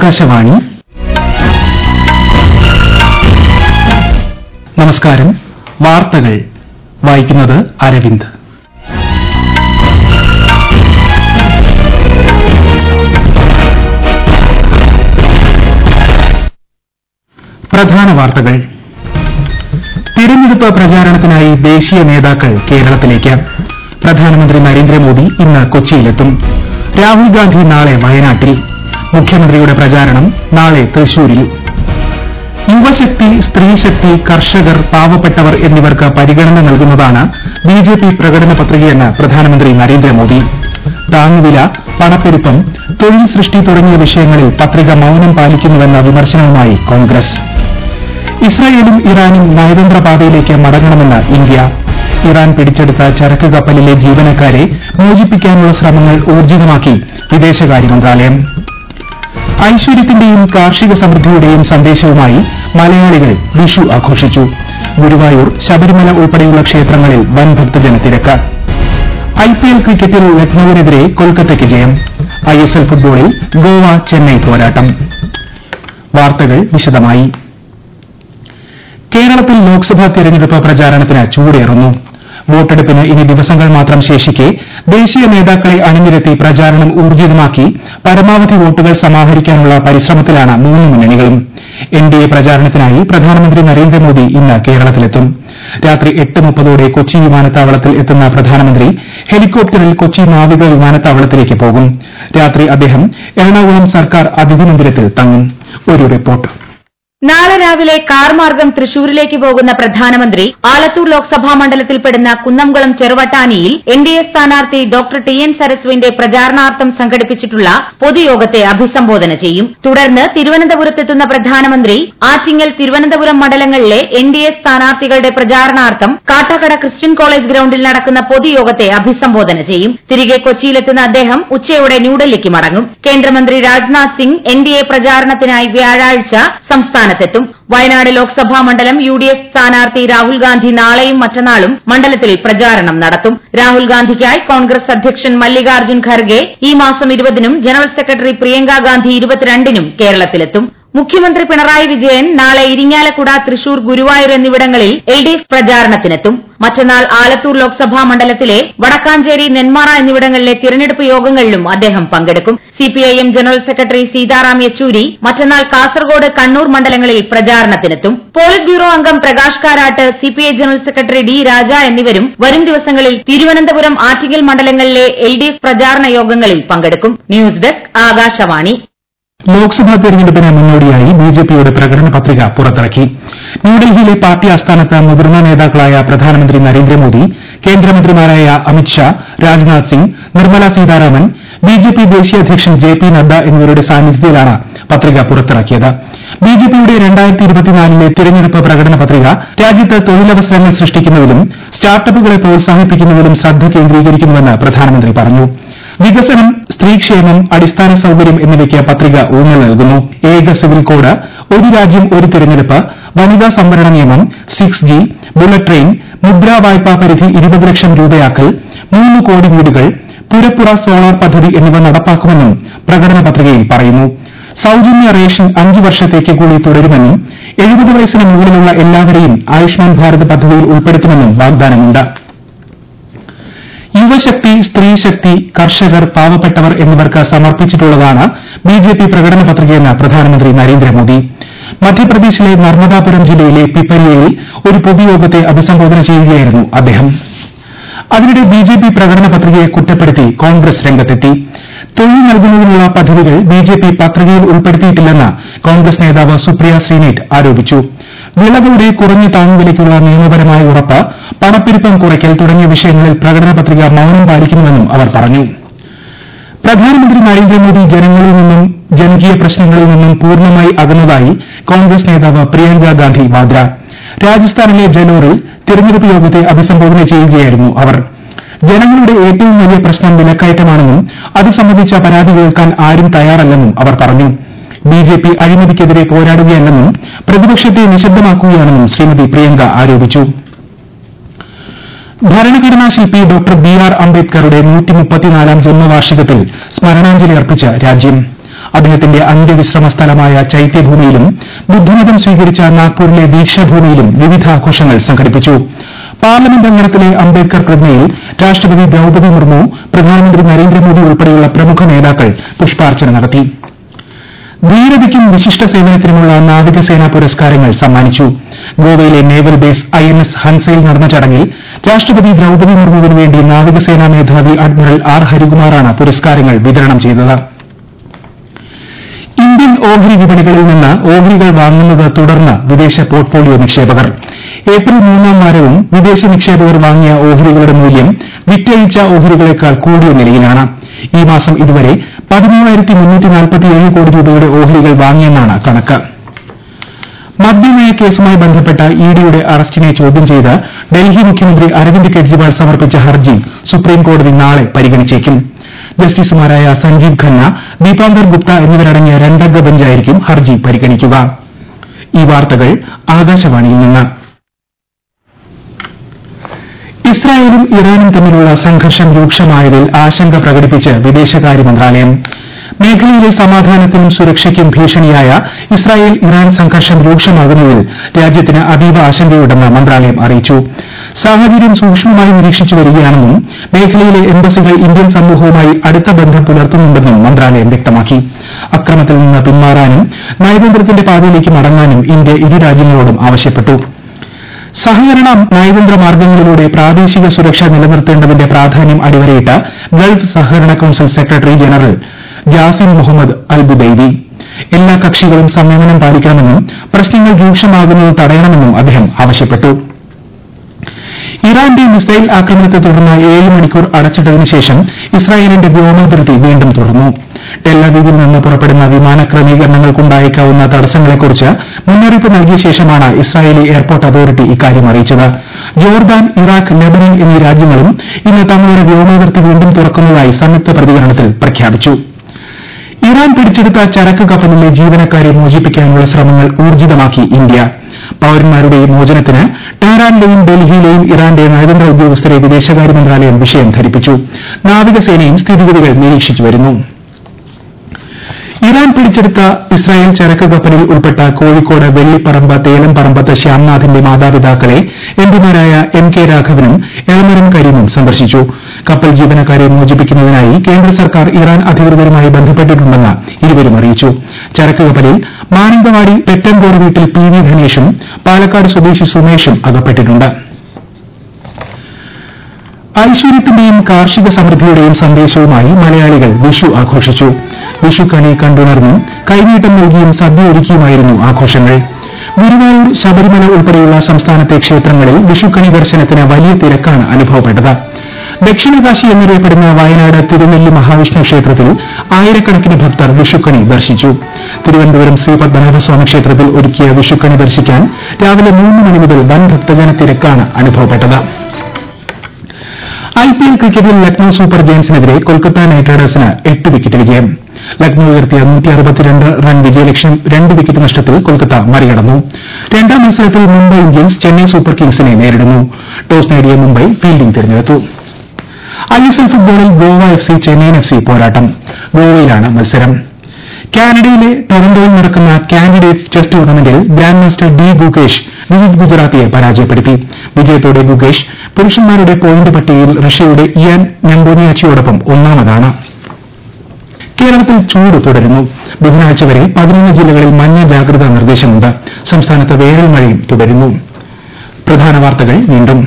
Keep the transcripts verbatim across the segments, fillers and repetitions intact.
ആകാശവാണി. നമസ്കാരം. വാർത്തകൾ വായിക്കുന്നത് അരവിന്ദ്. പ്രധാന വാർത്തകൾ. തിരഞ്ഞെടുപ്പ് പ്രചാരണത്തിനായി ദേശീയ നേതാക്കൾ കേരളത്തിലേക്ക്. പ്രധാനമന്ത്രി നരേന്ദ്രമോദി ഇന്ന് കൊച്ചിയിലെത്തും. രാഹുൽ ഗാന്ധി നാളെ വയനാട്ടിൽ. മുഖ്യമന്ത്രിയുടെ പ്രചാരണം നാളെ തൃശൂരിൽ. യുവശക്തി, സ്ത്രീശക്തി, കർഷകർ, പാവപ്പെട്ടവർ എന്നിവർക്ക് പരിഗണന നൽകുന്നതാണ് ബിജെപി പ്രകടന പത്രികയെന്ന് പ്രധാനമന്ത്രി നരേന്ദ്രമോദി. താങ്ങുവില, പണപ്പെരുപ്പം, തൊഴിൽ സൃഷ്ടി തുടങ്ങിയ വിഷയങ്ങളിൽ പത്രിക മൌനം പാലിക്കുന്നുവെന്ന വിമർശനവുമായി കോൺഗ്രസ്. ഇസ്രായേലും ഇറാനും നയതന്ത്ര പാതയിലേക്ക് മടങ്ങണമെന്ന് ഇന്ത്യ. ഇറാൻ പിടിച്ചെടുത്ത ചരക്ക് കപ്പലിലെ ജീവനക്കാരെ മോചിപ്പിക്കാനുള്ള ശ്രമങ്ങൾ ഊർജിതമാക്കി വിദേശകാര്യ മന്ത്രാലയം. ഐശ്വര്യത്തിന്റെയും കാർഷിക സമൃദ്ധിയുടെയും സന്ദേശവുമായി മലയാളികൾ വിഷു ആഘോഷിച്ചു. ഗുരുവായൂർ, ശബരിമല ഉൾപ്പെടെയുള്ള ക്ഷേത്രങ്ങളിൽ വൻ ഭക്തജനത്തിരക്ക്. ഐപിഎൽ ക്രിക്കറ്റിൽ ലക്നൌവിനെതിരെ കൊൽക്കത്തയ്ക്ക് ജയം. ഐഎസ്എൽ ഫുട്ബോളിൽ ഗോവ ചെന്നൈ പോരാട്ടം. വാർത്തകൾ വിശദമായി. കേരളത്തിൽ ലോക്സഭാ തെരഞ്ഞെടുപ്പ് പ്രചാരണത്തിന് ചൂടേറുന്നു. വോട്ടെടുപ്പിന് ഇനി ദിവസങ്ങൾ മാത്രം ശേഷിക്കെ ദേശീയ നേതാക്കളെ അണിനിരത്തി പ്രചാരണം ഊർജിതമാക്കി പരമാവധി വോട്ടുകൾ സമാഹരിക്കാനുള്ള പരിശ്രമത്തിലാണ് മൂന്ന് മുന്നണികളും. എൻഡിഎ പ്രചാരണത്തിനായി പ്രധാനമന്ത്രി നരേന്ദ്രമോദി ഇന്ന് കേരളത്തിലെത്തും. രാത്രി എട്ട് മുപ്പതോടെ കൊച്ചി വിമാനത്താവളത്തിൽ എത്തുന്ന പ്രധാനമന്ത്രി ഹെലികോപ്റ്ററിൽ കൊച്ചി നാവിക വിമാനത്താവളത്തിലേക്ക് പോകും. രാത്രി അദ്ദേഹം എറണാകുളം സർക്കാർ അതിഥി മന്ദിരത്തിൽ തങ്ങും. ഒരു റിപ്പോർട്ട്. നാളെ രാവിലെ കാർ മാർഗം തൃശൂരിലേക്ക് പോകുന്ന പ്രധാനമന്ത്രി ആലത്തൂർ ലോക്സഭാ മണ്ഡലത്തിൽപ്പെടുന്ന കുന്നംകുളം ചെറുവട്ടാനിയിൽ എൻഡിഎ സ്ഥാനാർത്ഥി ഡോക്ടർ ടി എൻ സരസുവിന്റെ പ്രചാരണാർത്ഥം സംഘടിപ്പിച്ചിട്ടുള്ള പൊതുയോഗത്തെ അഭിസംബോധന ചെയ്യും. തുടർന്ന് തിരുവനന്തപുരത്തെത്തുന്ന പ്രധാനമന്ത്രി ആറ്റിങ്ങൽ, തിരുവനന്തപുരം മണ്ഡലങ്ങളിലെ എൻഡിഎ സ്ഥാനാർത്ഥികളുടെ പ്രചാരണാർത്ഥം കാട്ടാക്കട ക്രിസ്ത്യൻ കോളേജ് ഗ്രൌണ്ടിൽ നടക്കുന്ന പൊതുയോഗത്തെ അഭിസംബോധന ചെയ്യും. തിരികെ കൊച്ചിയിലെത്തുന്ന അദ്ദേഹം ഉച്ചയോടെ ന്യൂഡൽഹിക്ക് മടങ്ങും. കേന്ദ്രമന്ത്രി രാജ്നാഥ് സിംഗ് എൻഡിഎ പ്രചാരണത്തിനായി വ്യാഴാഴ്ച സംസ്ഥാന ത്തും. വയനാട് ലോക്സഭാ മണ്ഡലം യുഡിഎഫ് സ്ഥാനാർത്ഥി രാഹുൽ ഗാന്ധി നാളെയും മറ്റന്നാളും മണ്ഡലത്തിൽ പ്രചാരണം നടത്തും. രാഹുൽ ഗാന്ധിക്കായി കോൺഗ്രസ് അധ്യക്ഷൻ മല്ലികാർജ്ജുൻ ഖർഗെ ഈ മാസം ഇരുപതിനും ജനറൽ സെക്രട്ടറി പ്രിയങ്ക ഗാന്ധി ഇരുപത്തിരണ്ടിനും കേരളത്തിലെത്തും. മുഖ്യമന്ത്രി പിണറായി വിജയൻ നാളെ ഇരിങ്ങാലക്കുട, തൃശൂർ, ഗുരുവായൂർ എന്നിവിടങ്ങളിൽ എൽഡിഎഫ് പ്രചാരണത്തിനെത്തും. മറ്റന്നാൾ ആലത്തൂർ ലോക്സഭാ മണ്ഡലത്തിലെ വടക്കാഞ്ചേരി, നെന്മാറ എന്നിവിടങ്ങളിലെ തിരഞ്ഞെടുപ്പ് യോഗങ്ങളിലും അദ്ദേഹം പങ്കെടുക്കും. CPIM general secretary Sitaram Yechury മറ്റന്നാൾ കാസർഗോഡ്, കണ്ണൂർ മണ്ഡലങ്ങളിൽ പ്രചാരണത്തിനെത്തും. പോളിറ്റ് ബ്യൂറോ അംഗം Prakash Karat, CPI general secretary D Raja എന്നിവരും വരും ദിവസങ്ങളിൽ തിരുവനന്തപുരം, ആറ്റിങ്ങൽ മണ്ഡലങ്ങളിലെ എൽഡിഎഫ് പ്രചാരണ യോഗങ്ങളിൽ പങ്കെടുക്കും. News desk, Akashvani. ലോക്സഭാ തെരഞ്ഞെടുപ്പിന് മുന്നോടിയായി ബിജെപിയുടെ പ്രകടന പത്രിക പുറത്തിറക്കി. ന്യൂഡൽഹിയിലെ പാർട്ടി ആസ്ഥാനത്ത് മുതിർന്ന നേതാക്കളായ പ്രധാനമന്ത്രി നരേന്ദ്രമോദി, കേന്ദ്രമന്ത്രിമാരായ അമിത്ഷാ, രാജ്നാഥ് സിംഗ്, നിർമ്മല സീതാരാമൻ, ബിജെപി ദേശീയ അധ്യക്ഷൻ ജെ പി നദ്ദ എന്നിവരുടെ സാന്നിധ്യത്തിലാണ് പത്രിക പുറത്തിറക്കിയത്. ബിജെപിയുടെ രണ്ടായിരത്തി ഇരുപത്തിനാലിലെ തിരഞ്ഞെടുപ്പ് പ്രകടന പത്രിക രാജ്യത്ത് തൊഴിലവസരങ്ങൾ സൃഷ്ടിക്കുന്നതിലും സ്റ്റാർട്ടപ്പുകളെ പ്രോത്സാഹിപ്പിക്കുന്നതിലും ശ്രദ്ധ കേന്ദ്രീകരിക്കുന്നുവെന്ന് പ്രധാനമന്ത്രി പറഞ്ഞു. വികസനം, സ്ത്രീക്ഷേമം, അടിസ്ഥാന സൌകര്യം എന്നിവയ്ക്ക് പത്രിക ഊന്നൽ നൽകുന്നു. ഏക സിവിൽ കോഡ്, ഒരു രാജ്യം ഒരു തിരഞ്ഞെടുപ്പ്, വനിതാ സംവരണ നിയമം, six G, bullet train, Mudra വായ്പാ പരിധി ഇരുപത് ലക്ഷം രൂപയാക്കൽ, മൂന്ന് കോടി വീടുകൾ, പുരപ്പുറ സോളാർ പദ്ധതി എന്നിവ നടപ്പാക്കുമെന്നും പ്രകടന പത്രികയിൽ പറയുന്നു. സൌജന്യ റേഷൻ അഞ്ച് വർഷത്തേക്ക് കൂടി തുടരുമെന്നും എഴുപത് വയസ്സിന് മുകളിലുള്ള എല്ലാവരെയും ആയുഷ്മാൻ ഭാരത് പദ്ധതിയിൽ ഉൾപ്പെടുത്തുമെന്നും വാഗ്ദാനമുണ്ട്. യുവശക്തി, സ്ത്രീശക്തി, കർഷകർ, പാവപ്പെട്ടവർ എന്നിവർക്ക് സമർപ്പിച്ചിട്ടുള്ളതാണ് ബിജെപി പ്രകടന പത്രികയെന്ന് പ്രധാനമന്ത്രി നരേന്ദ്രമോദി. മധ്യപ്രദേശിലെ നർമ്മദാപുരം ജില്ലയിലെ പിപ്പരിയയിൽ ഒരു പൊതുയോഗത്തെ അഭിസംബോധന ചെയ്യുകയായിരുന്നു അദ്ദേഹം. അതിനിടെ ബിജെപി പ്രകടന പത്രികയെ കുറ്റപ്പെടുത്തി കോൺഗ്രസ് രംഗത്തെത്തി. തൊഴിൽ നൽകുന്നതിനുള്ള പദ്ധതികൾ ബിജെപി പത്രികയിൽ ഉൾപ്പെടുത്തിയിട്ടില്ലെന്ന് കോൺഗ്രസ് നേതാവ് സുപ്രിയ ശ്രീനേറ്റ് ആരോപിച്ചു. വിളകളുടെ കുറഞ്ഞ താങ്ങുവിലയ്ക്കുള്ള നിയമപരമായ ഉറപ്പ്, പണപ്പെരുപ്പം കുറയ്ക്കൽ തുടങ്ങിയ വിഷയങ്ങളിൽ പ്രകടന പത്രിക മൌനം പാലിക്കുന്നുവെന്നും അവർ പറഞ്ഞു. പ്രധാനമന്ത്രി നരേന്ദ്രമോദി ജനങ്ങളിൽ നിന്നും ജനകീയ പ്രശ്നങ്ങളിൽ നിന്നും പൂർണ്ണമായി അകന്നതായി കോൺഗ്രസ് നേതാവ് പ്രിയങ്ക ഗാന്ധി വാദ്ര. രാജസ്ഥാനിലെ ജലോറിൽ തിരഞ്ഞെടുപ്പ് യോഗത്തെ അഭിസംബോധന ചെയ്യുകയായിരുന്നു അവർ. ജനങ്ങളുടെ ഏറ്റവും വലിയ പ്രശ്നം വിലക്കയറ്റമാണെന്നും അത് സംബന്ധിച്ച പരാതി കേൾക്കാൻ ആരും തയ്യാറല്ലെന്നും അവർ പറഞ്ഞു. ബിജെപി അഴിമതിക്കെതിരെ പോരാടുകയല്ലെന്നും പ്രതിപക്ഷത്തെ നിശബ്ദമാക്കുകയാണെന്നും ശ്രീമതി പ്രിയങ്ക ആരോപിച്ചു. ഭരണഘടനാ ശില്പി ഡോക്ടർ ബി ആർ അംബേദ്കറുടെ നൂറ്റി മുപ്പത്തിനാലാം ജന്മവാർഷികത്തിൽ സ്മരണാഞ്ജലി അർപ്പിച്ച് രാജ്യം. അദ്ദേഹത്തിന്റെ അന്ത്യവിശ്രമ സ്ഥലമായ ചൈത്യഭൂമിയിലും ബുദ്ധമതം സ്വീകരിച്ച നാഗ്പൂരിലെ ദീക്ഷാഭൂമിയിലും വിവിധ ആഘോഷങ്ങൾ സംഘടിപ്പിച്ചു. പാർലമെന്റ് അങ്കണത്തിലെ അംബേദ്കർ പ്രതിമയിൽ രാഷ്ട്രപതി ദ്രൌപദി മുർമു, പ്രധാനമന്ത്രി നരേന്ദ്രമോദി ഉൾപ്പെടെയുള്ള പ്രമുഖ നേതാക്കൾ പുഷ്പാർച്ചന നടത്തി. ധീരതയ്ക്കും വിശിഷ്ട സേവനത്തിനുമുള്ള നാവികസേനാ പുരസ്കാരങ്ങൾ സമ്മാനിച്ചു. ഗോവയിലെ naval base I N S ഹൻസയിൽ നടന്ന ചടങ്ങിൽ രാഷ്ട്രപതി ദ്രൌപദി മുർമുവിന് വേണ്ടി നാവികസേനാ മേധാവി അഡ്മിറൽ ആർ ഹരികുമാറാണ് പുരസ്കാരങ്ങൾ വിതരണം ചെയ്തത്. ഇന്ത്യൻ ഓഹരി വിപണികളിൽ നിന്ന് ഓഹരികൾ വാങ്ങുന്നത് തുടർന്ന് വിദേശ പോർട്ട്ഫോളിയോ നിക്ഷേപകർ. ഏപ്രിൽ മൂന്നാം വാരവും വിദേശ നിക്ഷേപകർ വാങ്ങിയ ഓഹരികളുടെ മൂല്യം വിറ്റഴിച്ച ഓഹരികളേക്കാൾ കൂടിയ നിലയിലാണ്. ഈ മാസം ഇതുവരെ പതിമൂവായിരത്തി മുന്നൂറ്റി നാൽപ്പത്തിയേഴ് കോടി രൂപയുടെ ഓഹരികൾ വാങ്ങിയെന്നാണ് കണക്ക്. മദ്യനയ കേസുമായി ബന്ധപ്പെട്ട ഇഡിയുടെ അറസ്റ്റിനെ ചോദ്യം ചെയ്ത് ഡൽഹി മുഖ്യമന്ത്രി അരവിന്ദ് കെജ്രിവാൾ സമർപ്പിച്ച ഹർജി സുപ്രീംകോടതി നാളെ പരിഗണിച്ചേക്കും. ജസ്റ്റിസുമാരായ സഞ്ജീവ് ഖന്ന, ദീപാങ്കർ ഗുപ്ത എന്നിവരടങ്ങിയ രണ്ടംഗ ബെഞ്ചായിരിക്കും ഹർജി പരിഗണിക്കുക. ഈ വാർത്തകൾ ആകാശവാണിയിൽ നിന്ന്. ഇസ്രായേലും ഇറാനും തമ്മിലുള്ള സംഘർഷം രൂക്ഷമായതിൽ ആശങ്ക പ്രകടിപ്പിച്ച് വിദേശകാര്യ മന്ത്രാലയം. മേഖലയിലെ സമാധാനത്തിനും സുരക്ഷയ്ക്കും ഭീഷണിയായ ഇസ്രായേൽ ഇറാൻ സംഘർഷം രൂക്ഷമാകുന്നതിൽ രാജ്യത്തിന് അതീവ ആശങ്കയുണ്ടെന്ന് മന്ത്രാലയം അറിയിച്ചു. സാഹചര്യം സൂക്ഷ്മമായി നിരീക്ഷിച്ചു വരികയാണെന്നും മേഖലയിലെ എംബസികൾ ഇന്ത്യൻ സമൂഹവുമായി അടുത്ത ബന്ധം പുലർത്തുന്നുണ്ടെന്നും മന്ത്രാലയം വ്യക്തമാക്കി. അക്രമത്തിൽ നിന്ന് പിന്മാറാനും നയതന്ത്രത്തിന്റെ പാതയിലേക്ക് മടങ്ങാനും ഇന്ത്യ ഇരു രാജ്യങ്ങളോടും ആവശ്യപ്പെട്ടു. സഹകരണ നയതന്ത്ര മാർഗ്ഗങ്ങളിലൂടെ പ്രാദേശിക സുരക്ഷ നിലനിർത്തേണ്ടതിന്റെ പ്രാധാന്യം അടിവരയിട്ട് ഗൾഫ് സഹകരണ council secretary general Jasim Muhammad Al Budaiwi. എല്ലാ കക്ഷികളും സംയമനം പാലിക്കണമെന്നും പ്രശ്നങ്ങൾ രൂക്ഷമാകുന്നത് തടയണമെന്നും അദ്ദേഹം ആവശ്യപ്പെട്ടു. ഇറാന്റെ മിസൈൽ ആക്രമണത്തെ തുടർന്ന് ഏഴ് മണിക്കൂർ അടച്ചിട്ടതിനു ശേഷം ഇസ്രായേലിന്റെ വ്യോമാതിർത്തി വീണ്ടും തുറന്നു. ടെല്ലവീവിൽ നിന്ന് പുറപ്പെടുന്ന വിമാന ക്രമീകരണങ്ങൾക്കുണ്ടായേക്കാവുന്ന തടസ്സങ്ങളെക്കുറിച്ച് മുന്നറിയിപ്പ് നൽകിയ ശേഷമാണ് ഇസ്രായേലി എയർപോർട്ട് അതോറിറ്റി ഇക്കാര്യം അറിയിച്ചത്. ജോർദാൻ, ഇറാഖ്, ലെബനൻ എന്നീ രാജ്യങ്ങളും ഇന്ന് തങ്ങളുടെ വ്യോമാതിർത്തി വീണ്ടും തുറക്കുന്നതായി സംയുക്ത പ്രതികരണത്തിൽ പ്രഖ്യാപിച്ചു. ഇറാൻ പിടിച്ചെടുത്ത ചരക്ക് കപ്പലിലെ ജീവനക്കാരെ മോചിപ്പിക്കാനുള്ള ശ്രമങ്ങൾ ഊർജിതമാക്കി ഇന്ത്യ. പൌരന്മാരുടെ മോചനത്തിന് ടെഹ്റാനിലെയും ഡൽഹിയിലെയും ഇറാന്റെ നയതന്ത്ര ഉദ്യോഗസ്ഥരെ വിദേശകാര്യ മന്ത്രാലയം വിഷയം ധരിപ്പിച്ചു. നാവികസേനയും സ്ഥിതിഗതികൾ നിരീക്ഷിച്ചു വരുന്നു. ഇറാൻ പിടിച്ചെടുത്ത ഇസ്രായേൽ ചരക്ക് കപ്പലിൽ ഉൾപ്പെട്ട കോഴിക്കോട് വെള്ളിപ്പറമ്പ് തേലംപറമ്പത്ത് ശ്യാംനാഥിന്റെ മാതാപിതാക്കളെ എംപിമാരായ എം കെ രാഘവനും എളമരം കരീമും സന്ദർശിച്ചു. കപ്പൽ ജീവനക്കാരെ മോചിപ്പിക്കുന്നതിനായി കേന്ദ്ര സർക്കാർ ഇറാൻ അധികൃതരുമായി ബന്ധപ്പെട്ടിട്ടുണ്ടെന്ന് ഇരുവരും അറിയിച്ചു. ചരക്ക് കപ്പലിൽ മാനന്തവാടി പെറ്റൻകോട് വീട്ടിൽ പി വി ധനേഷും പാലക്കാട് സ്വദേശി സുമേഷും അകപ്പെട്ടിട്ടുണ്ട്. ഐശ്വര്യത്തിന്റെയും കാർഷിക സമൃദ്ധിയുടെയും സന്ദേശവുമായി മലയാളികൾ വിഷു ആഘോഷിച്ചു. വിഷുക്കണി കണ്ടുണർന്നും കൈനീട്ടം നൽകിയും സദ്യ ഒരുക്കിയുമായിരുന്നു ആഘോഷങ്ങൾ. ഗുരുവായൂർ, ശബരിമല ഉൾപ്പെടെയുള്ള സംസ്ഥാനത്തെ ക്ഷേത്രങ്ങളിൽ വിഷുക്കണി ദർശനത്തിന് വലിയ തിരക്കാണ് അനുഭവപ്പെട്ടത്. ദക്ഷിണകാശി എന്നറിയപ്പെടുന്ന വയനാട് തിരുനെല്ലി മഹാവിഷ്ണു ക്ഷേത്രത്തിൽ ആയിരക്കണക്കിന് ഭക്തർ വിഷുക്കണി ദർശിച്ചു. തിരുവനന്തപുരം ശ്രീ പത്മനാഭസ്വാമി ക്ഷേത്രത്തിൽ ഒരുക്കിയ വിഷുക്കണി ദർശിക്കാൻ രാവിലെ മൂന്ന് മണി മുതൽ വൻ ഭക്തജന തിരക്കാണ് അനുഭവപ്പെട്ടത്. ഐപിഎൽ ക്രിക്കറ്റിൽ ലക്നൌ സൂപ്പർ ജയന്റ്സിനെതിരെ കൊൽക്കത്ത നൈറ്റ് റൈഡേഴ്സിന് എട്ട് വിക്കറ്റ് വിജയം. ലക്നൌ ഉയർത്തിയ നൂറ്റി അറുപത്തിരണ്ട് റൺ വിജയലക്ഷ്യം രണ്ട് വിക്കറ്റ് നഷ്ടത്തിൽ കൊൽക്കത്ത മറികടന്നു. രണ്ടാം മത്സരത്തിൽ മുംബൈ ഇന്ത്യൻസ് ചെന്നൈ സൂപ്പർ കിങ്സിനെ നേരിടുന്നു. ടോസ് നേടിയ മുംബൈ ഫീൽഡിംഗ് തിരഞ്ഞെടുത്തു. ഐഎസ്എൽ ഫുട്ബോളിൽ Goa F C Chennaiyin F C പോരാട്ടം. ഗോവയിലാണ് മത്സരം. കാനഡയിലെ ടൊറന്റോയിൽ നടക്കുന്ന കാൻഡിഡേറ്റ്സ് ചെസ് ടൂർണമെന്റിൽ grand master D Gukesh Vidit ഗുജറാത്തിയെ പരാജയപ്പെടുത്തി. വിജയത്തോടെ ഗുകേഷ് പുരുഷന്മാരുടെ പോയിന്റ് പട്ടികയിൽ റഷ്യയുടെ ഇയാൻ നെമ്പോനിയാച്ചിയോടൊപ്പം ഒന്നാമതാണ്. കേരളത്തിൽ ചൂട് തുടരുന്നു. ബുധനാഴ്ച വരെ പതിനൊന്ന് ജില്ലകളിൽ മഞ്ഞ ജാഗ്രതാ നിർദ്ദേശമുണ്ട്. സംസ്ഥാനത്ത് വേനൽ മഴയും തുടരുന്നു. പ്രധാന വാർത്തകൾ വീണ്ടും.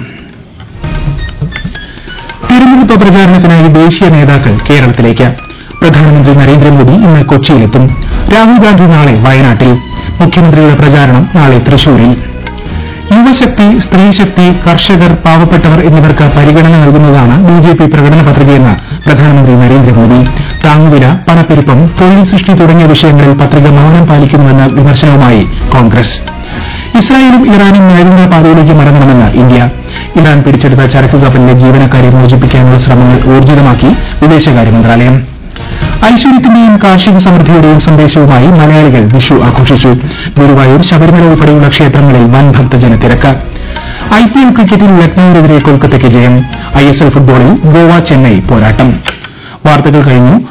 തിരഞ്ഞെടുപ്പ് പ്രചാരണത്തിനായി ദേശീയ നേതാക്കൾ കേരളത്തിലേക്ക്. പ്രധാനമന്ത്രി നരേന്ദ്രമോദി ഇന്ന് കൊച്ചിയിലെത്തും. രാഹുൽ ഗാന്ധി നാളെ വയനാട്ടിൽ. മുഖ്യമന്ത്രിയുടെ പ്രചാരണം നാളെ തൃശൂരിൽ. യുവശക്തി, സ്ത്രീശക്തി, കർഷകർ, പാവപ്പെട്ടവർ എന്നിവർക്ക് പരിഗണന നൽകുന്നതാണ് ബിജെപി പ്രകടന പത്രികയെന്ന് പ്രധാനമന്ത്രി നരേന്ദ്രമോദി. താങ്ങുവില, പണപ്പെരുപ്പം, തൊഴിൽ സൃഷ്ടി തുടങ്ങിയ വിഷയങ്ങളിൽ പത്രിക മൌനം പാലിക്കുന്നുവെന്ന വിമർശനവുമായി കോൺഗ്രസ്. ഇസ്രായേലും ഇറാനും നയതന്ത്ര പാതയിലേക്ക് മടങ്ങണമെന്ന് ഇന്ത്യ. ഇറാൻ പിടിച്ചെടുത്ത ചരക്ക് കപ്പലിലെ ജീവനക്കാരെ മോചിപ്പിക്കാനുള്ള ശ്രമങ്ങൾ ഊർജിതമാക്കി വിദേശകാര്യ മന്ത്രാലയം. ഐശ്വര്യത്തിന്റെയും കാർഷിക സമൃദ്ധിയുടെയും സന്ദേശവുമായി മലയാളികൾ വിഷു ആഘോഷിച്ചു. ഗുരുവായൂർ, ശബരിമല ഉൾപ്പെടെയുള്ള ക്ഷേത്രങ്ങളിൽ വൻ ഭക്തജന തിരക്ക്. ഐപിഎൽ ക്രിക്കറ്റിൽ ലക്നൌവിനെതിരെ കൊൽക്കത്തയ്ക്ക് ജയം. ഐഎസ്എൽ ഫുട്ബോളിൽ ഗോവ ചെന്നൈ പോരാട്ടം. വാർത്തകൾ കഴിഞ്ഞു.